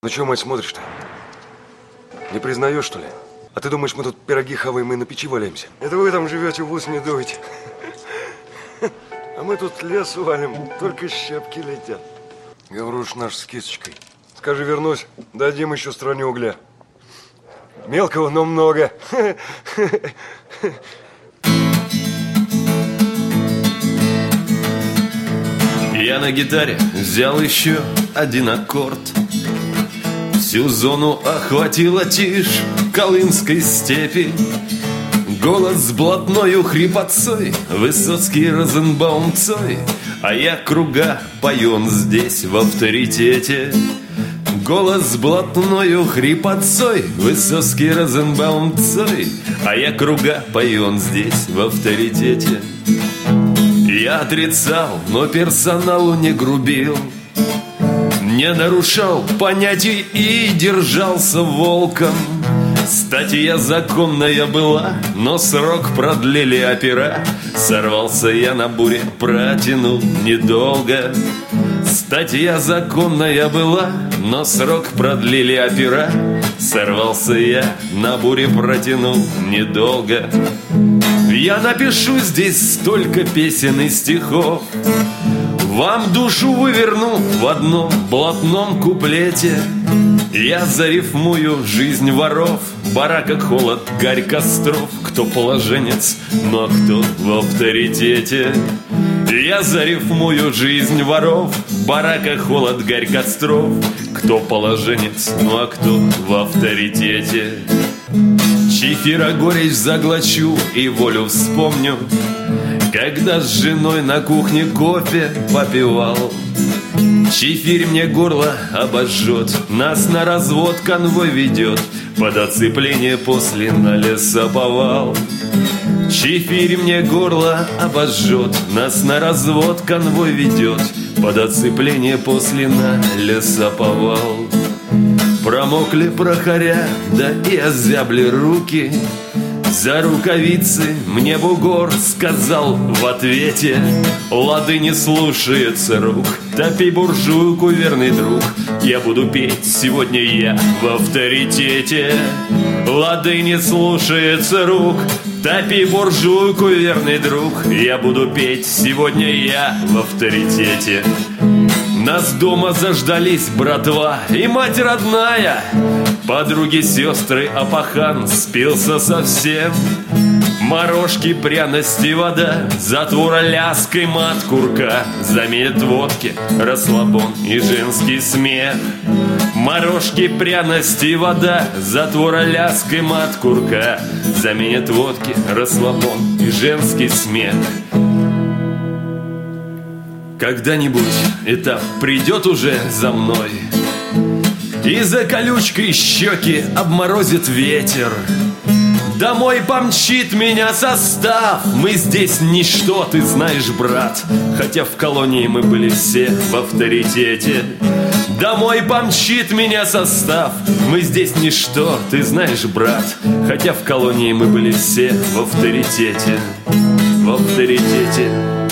Ну чё, мать, смотришь-то? Не признаешь, что ли? А ты думаешь, мы тут пироги хаваем и на печи валяемся? Это вы там живете, в ус не дуете. А мы тут лес валим, только щепки летят. Гаврош наш с кисточкой. Скажи, вернусь, дадим еще стране угля. Мелкого, но много. Я на гитаре взял еще один аккорд. Всю зону охватила тишь Колымской степи. Голос с блатною хрипотцой, Высоцкий, Розенбаум, Цой. А я круга пою он здесь в авторитете. Голос с блатною хрипотцой, Высоцкий, Розенбаум, Цой. А я круга пою он здесь в авторитете. Я отрицал, но персоналу не грубил, не нарушал понятий и держался волком. Статья законная была, но срок продлили опера. Сорвался я на буре, протянул недолго. Статья законная была, но срок продлили опера. Сорвался я на буре, протянул недолго. Я напишу здесь столько песен и стихов, вам душу выверну в одном блатном куплете. Я зарифмую жизнь воров, барака, холод, гарь, костров. Кто положенец, ну а кто в авторитете? Я зарифмую жизнь воров, барака, холод, гарь, костров. Кто положенец, ну а кто в авторитете? Чифира горечь заглочу и волю вспомню, когда с женой на кухне кофе попивал. Чифирь мне горло обожжет, нас на развод конвой ведет, под оцепление после на лесоповал. Чифирь мне горло обожжет, нас на развод конвой ведет, под оцепление после на лесоповал. Промокли прохоря, да и озябли руки. За рукавицы мне бугор сказал в ответе: лады не слушается рук, топи буржуйку, верный друг. Я буду петь, сегодня я в авторитете. Лады не слушается рук, топи буржуйку, верный друг. Я буду петь, сегодня я в авторитете. Нас дома заждались братва и мать родная, подруги, сестры, а пахан спился совсем. Морожки, пряности, вода, затвор аляской мат, курка заменит водки, расслабон и женский смех. Морожки, пряности, вода, затвор аляской мат, курка заменит водки, расслабон и женский смех. Когда-нибудь этап придет уже за мной, и за колючкой щеки обморозит ветер. Домой помчит меня состав, мы здесь ничто, ты знаешь, брат. Хотя в колонии мы были все в авторитете. Домой помчит меня состав, мы здесь ничто, ты знаешь, брат. Хотя в колонии мы были все в авторитете. В авторитете.